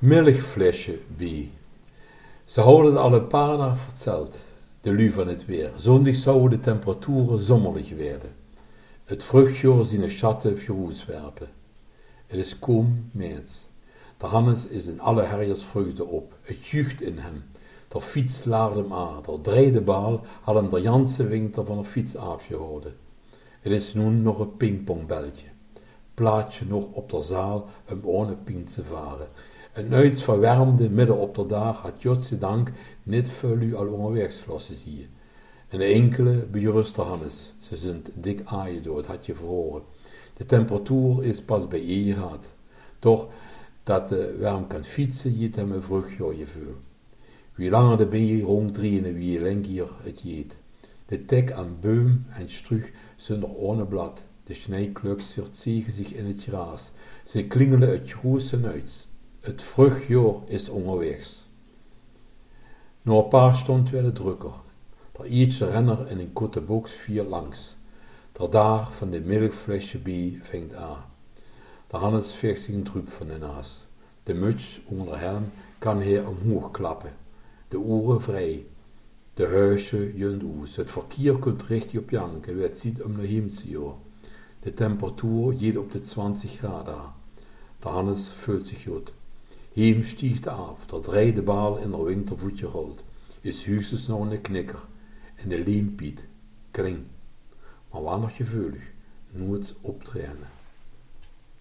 Milchflesje bij. Ze hadden het al een paar dagen verteld, de lui van het weer. Zondag zouden de temperaturen zomerlig werden. Het vruchtjaar zijn schatten voor werpen. Het is kom maart. De Hannes is in alle herjensvruchten op. Het juicht in hem. De fiets laarde hem aan. De dreide baal had hem de ganse winter van de fiets afgehouden. Het is nu nog een pingpongbeltje. Plaatje nog op de zaal om ohne ping te varen. Een uits verwarmde midden op de dag had godzijdank niet veel u al onderweg lossen zie. En de enkele berust de Hannes. Ze zijn dik aangedood, had je verhoren. De temperatuur is pas bij je gehad. Toch dat de warm kan fietsen, jiet hem een vruchtjaar gevoel. Wie langer de bijen ronddraaien, wie lenkier het jeet. De tek aan boom en struch zonder ohne blad. De snijkluksert ziegen zich in het gras. Ze klingelen het groezen uit. Het vruchtjaar is onderwegs. Na een paar stond werd het drukker. Der ietsje renner in een korte box vier langs. Der daar van de milchflesje bij vangt aan. De Hannes veegt zich een drup van de naas. De muts onder de helm kan hij omhoog klappen. De oren vrij. De huisje junt oes. Het verkeer kunt richtig op janken. Het ziet om de hemelsjaar. De temperatuur gaat op de 20 graden aan. De Hannes voelt zich goed. Heem stiegt af, dat dreide baal in haar wintervoetje rolt. Is huisjes nog een knikker. En de liempiet kling. Maar waar nog gevoelig, nooit optrainen.